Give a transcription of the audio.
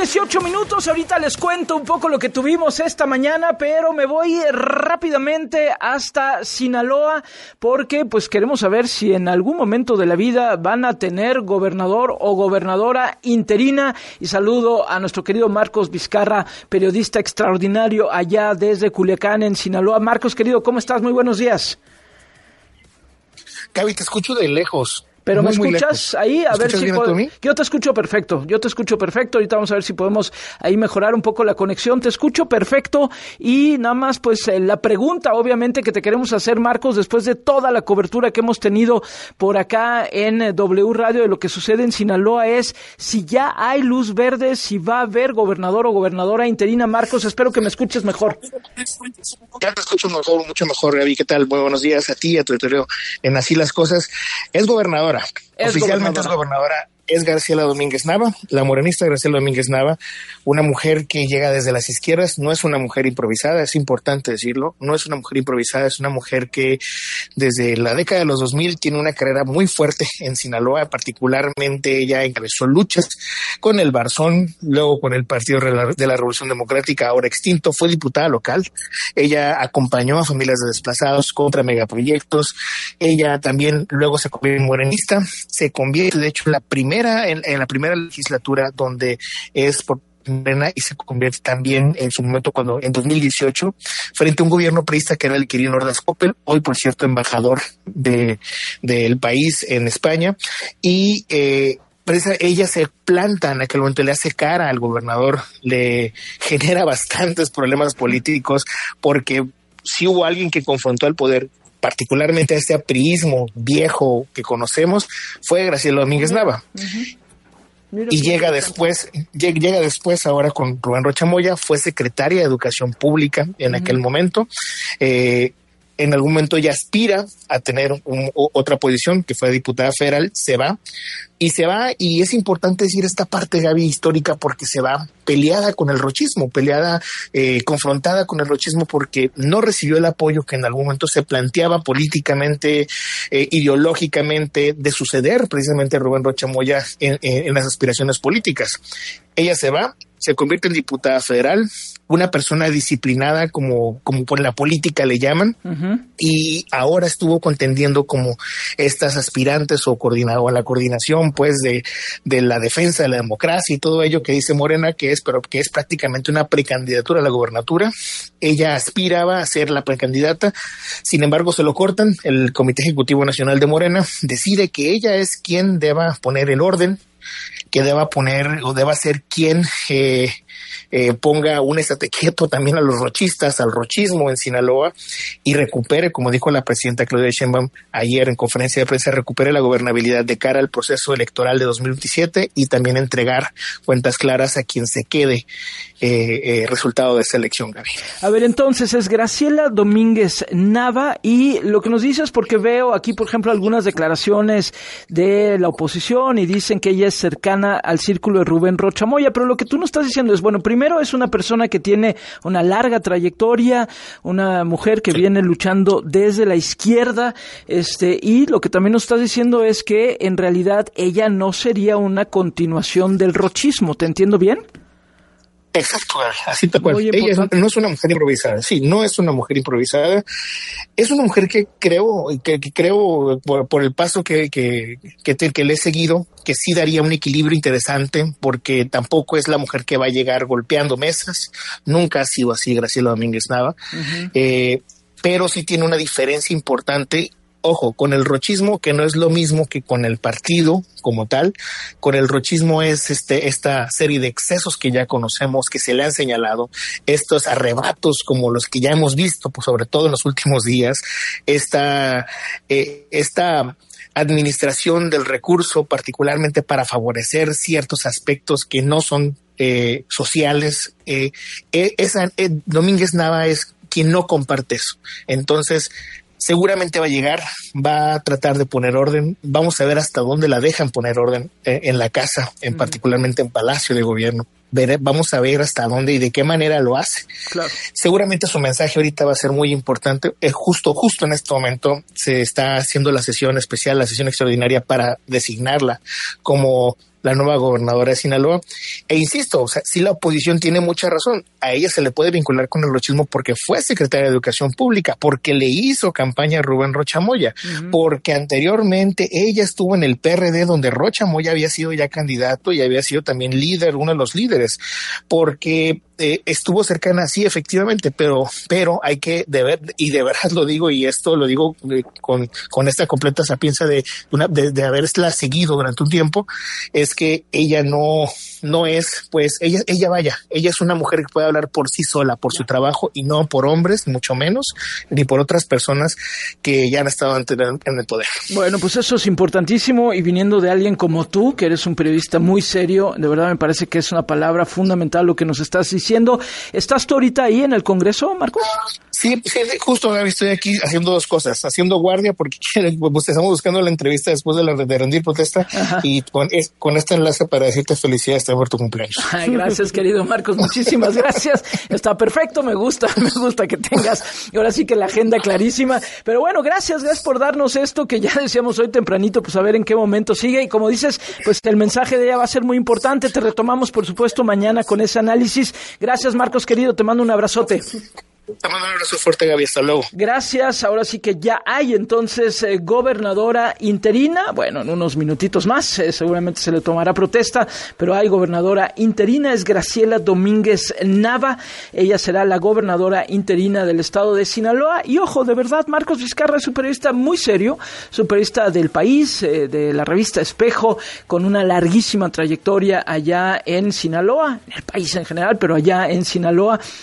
8:18. Ahorita les cuento un poco lo que tuvimos esta mañana, pero me voy rápidamente hasta Sinaloa porque pues queremos saber si en algún momento de la vida van a tener gobernador o gobernadora interina. Y saludo a nuestro querido Marcos Vizcarra, periodista extraordinario allá desde Culiacán, en Sinaloa. Marcos, querido, ¿cómo estás? Muy buenos días. Gaby, te escucho de lejos. Pero ¿me escuchas ahí? A ver si puedo. Yo te escucho perfecto. Ahorita vamos a ver si podemos ahí mejorar un poco la conexión. Te escucho perfecto. Y nada más, pues, la pregunta, obviamente, que te queremos hacer, Marcos, después de toda la cobertura que hemos tenido por acá en W Radio de lo que sucede en Sinaloa, es si ya hay luz verde, si va a haber gobernador o gobernadora interina. Marcos, espero que me escuches mejor. Ya te escucho mejor, mucho mejor, Gaby. ¿Qué tal? Muy buenos días a ti, a tu editorial en Así las Cosas. Es gobernadora. Oficialmente es gobernadora. Es Graciela Domínguez Nava, la morenista Graciela Domínguez Nava, una mujer que llega desde las izquierdas. No es una mujer improvisada, es importante decirlo. No es una mujer improvisada, es una mujer que desde la década de los 2000 tiene una carrera muy fuerte en Sinaloa. Particularmente ella encabezó luchas con el Barzón, luego con el Partido de la Revolución Democrática, ahora extinto. Fue diputada local. Ella acompañó a familias de desplazados contra megaproyectos. Ella también luego se convierte en morenista. Se convierte, de hecho, en la primera legislatura donde es por Morena, y se convierte también en su momento cuando en 2018 frente a un gobierno priista que era el Quirino Ordaz Coppel, hoy por cierto embajador del país en España, y ella se planta en aquel momento, le hace cara al gobernador, le genera bastantes problemas políticos porque si hubo alguien que confrontó al poder, particularmente a este apriismo viejo que conocemos, fue Graciela Domínguez Nava. Y llega después ahora con Rubén Rocha Moya, fue secretaria de Educación Pública en aquel momento. En algún momento ella aspira a tener otra posición, que fue diputada federal, se va, y es importante decir esta parte, Gaby, histórica, porque se va peleada con el rochismo, confrontada con el rochismo, porque no recibió el apoyo que en algún momento se planteaba políticamente, ideológicamente, de suceder precisamente a Rubén Rocha Moya en las aspiraciones políticas. Ella se va, se convierte en diputada federal, una persona disciplinada como por la política le llaman, y ahora estuvo contendiendo como estas aspirantes o la coordinación pues de la defensa de la democracia y todo ello que dice Morena que es prácticamente una precandidatura a la gobernatura. Ella aspiraba a ser la precandidata, sin embargo se lo cortan. El Comité Ejecutivo Nacional de Morena decide que ella es quien deba poner el orden, que deba ser quien ponga un estate quieto también a los rochistas, al rochismo en Sinaloa, y recupere, como dijo la presidenta Claudia Sheinbaum ayer en conferencia de prensa, recupere la gobernabilidad de cara al proceso electoral de 2027 y también entregar cuentas claras a quien se quede resultado de esa elección, Gaby. A ver, entonces es Graciela Domínguez Nava, y lo que nos dices, porque veo aquí, por ejemplo, algunas declaraciones de la oposición y dicen que ella es cercana al círculo de Rubén Rocha Moya, pero lo que tú nos estás diciendo es, bueno, primero es una persona que tiene una larga trayectoria, una mujer que viene luchando desde la izquierda, y lo que también nos estás diciendo es que en realidad ella no sería una continuación del rochismo, ¿te entiendo bien? Exacto, así tal cual. Ella no es una mujer improvisada. Sí, no es una mujer improvisada. Es una mujer que creo por el paso que le he seguido, que sí daría un equilibrio interesante, porque tampoco es la mujer que va a llegar golpeando mesas. Nunca ha sido así Graciela Domínguez Nava. Pero sí tiene una diferencia importante. Ojo, con el rochismo, que no es lo mismo que con el partido como tal. Con el rochismo es esta serie de excesos que ya conocemos, que se le han señalado, estos arrebatos como los que ya hemos visto, pues sobre todo en los últimos días, esta administración del recurso, particularmente para favorecer ciertos aspectos que no son sociales. Domínguez Nava es quien no comparte eso. Entonces, seguramente va a llegar, va a tratar de poner orden. Vamos a ver hasta dónde la dejan poner orden en la casa, particularmente en Palacio de Gobierno. vamos a ver hasta dónde y de qué manera lo hace. Claro. Seguramente su mensaje ahorita va a ser muy importante. Justo en este momento se está haciendo la sesión especial, la sesión extraordinaria para designarla como la nueva gobernadora de Sinaloa. E insisto, o sea, sí, la oposición tiene mucha razón. A ella se le puede vincular con el rochismo porque fue secretaria de Educación Pública, porque le hizo campaña a Rubén Rocha Moya, porque anteriormente ella estuvo en el PRD, donde Rocha Moya había sido ya candidato y había sido también líder, uno de los líderes, porque estuvo cercana, sí, efectivamente, pero hay que de verdad lo digo, y esto lo digo con esta completa sapiencia de haberla seguido durante un tiempo, es que ella no es, pues, ella es una mujer que puede hablar por sí sola, por su trabajo, y no por hombres, mucho menos, ni por otras personas que ya han estado en el poder. Bueno, pues eso es importantísimo, y viniendo de alguien como tú, que eres un periodista muy serio, de verdad me parece que es una palabra fundamental lo que nos estás diciendo. ¿Estás tú ahorita ahí en el Congreso, Marcos? Sí, justo, Gaby, estoy aquí haciendo dos cosas, haciendo guardia porque pues, estamos buscando la entrevista después de rendir protesta. Ajá. Y con este enlace para decirte felicidades por tu cumpleaños. Ay, gracias, querido Marcos, muchísimas gracias. Está perfecto, me gusta que tengas ahora sí que la agenda clarísima. Pero bueno, gracias por darnos esto que ya decíamos hoy tempranito, pues a ver en qué momento sigue. Y como dices, pues el mensaje de ella va a ser muy importante. Te retomamos, por supuesto, mañana con ese análisis. Gracias, Marcos, querido, te mando un abrazote. Te mando un abrazo fuerte, Gaby. Hasta luego. Gracias. Ahora sí que ya hay entonces gobernadora interina. Bueno, en unos minutitos más seguramente se le tomará protesta, pero hay gobernadora interina. Es Graciela Domínguez Nava. Ella será la gobernadora interina del estado de Sinaloa. Y ojo, de verdad, Marcos Vizcarra es un periodista muy serio, es un periodista del País, de la revista Espejo, con una larguísima trayectoria allá en Sinaloa, en el país en general, pero allá en Sinaloa.